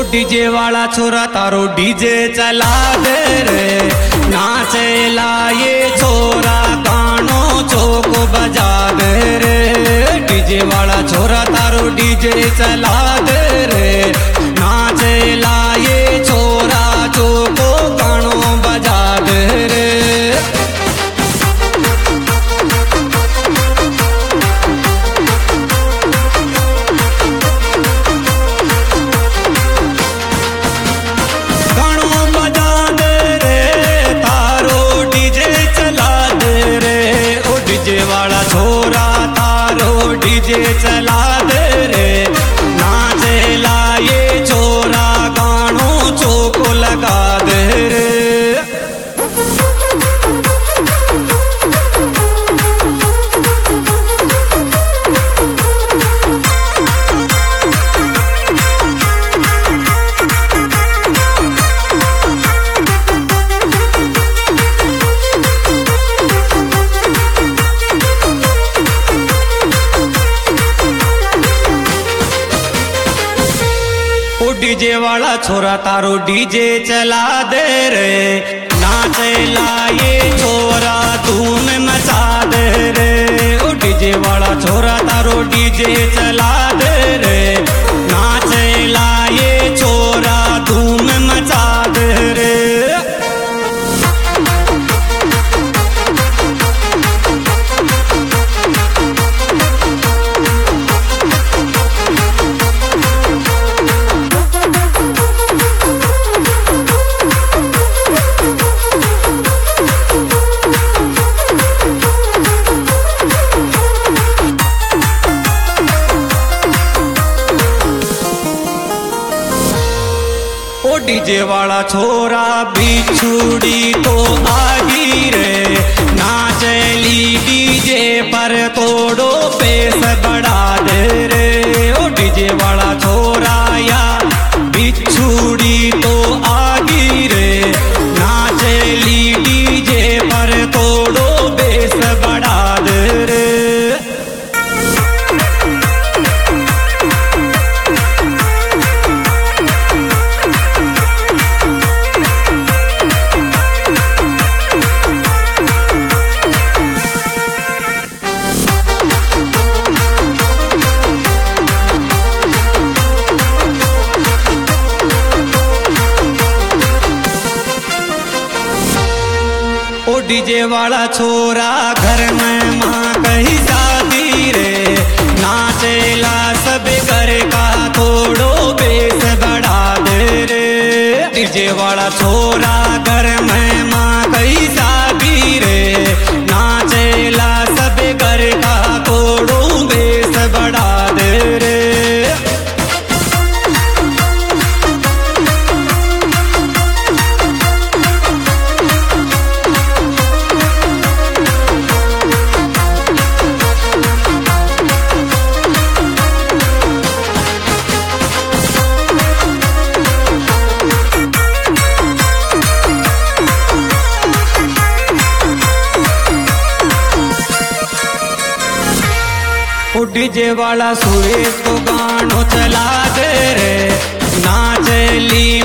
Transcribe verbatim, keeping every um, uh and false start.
DJ वाला छोरा तारो डीजे चला दे रे, नाचेला ये छोरा गानो चौको बजा दे रे। डीजे वाला छोरा तारो डीजे चला दे रे, नाचेला ये छोरा चौको गानो बजा दे रे। छोरा तारो डीजे चला दे रे, नाचेला ये छोरा गानो चौको लगा दे रे। डीजे वाला छोरा तारो डीजे चला दे रे, नाचेला ये छोरा धूम मचा दे रे। ओ डीजे वाला छोरा तारो डीजे चला दे रे, नाचेला ये छोरा धूम मचा दे रे। डीजे वाला छोरा बिछुड़ी तो आगी रे, नाचली डीजे पर तोड़ो पेस बढ़ा दे रे। ओ डीजे वाला छोरा या बिछुड़ी तो आगी रे, नाचली डीजे पर तोड़ो पेस बढ़ा दे रे। डीजे वाला छोरा घर में माँ कही शादी रे, नाचेला सब घर का थोड़ो बेस बढ़ा दे रे। डीजे वाला छोरा घर में माँ कही शादी रे, नाचेला सब घर का थोड़ो बेस बढ़ा दे रे। डीजे वाला सुरेश को गानो चला दे रे, नाचली